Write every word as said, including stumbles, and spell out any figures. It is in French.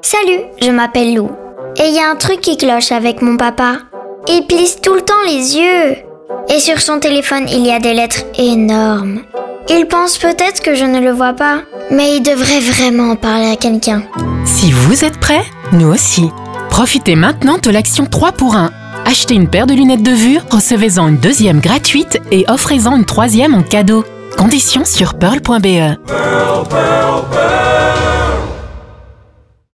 Salut, je m'appelle Lou. Et il y a un truc qui cloche avec mon papa. Il plisse tout le temps les yeux. Et sur son téléphone, il y a des lettres énormes. Il pense peut-être que je ne le vois pas, mais il devrait vraiment parler à quelqu'un. Si vous êtes prêts, nous aussi. Profitez maintenant de l'action trois pour un. Achetez une paire de lunettes de vue, recevez-en une deuxième gratuite et offrez-en une troisième en cadeau. Conditions sur pearl point b e. Pearl, pearl, pearl.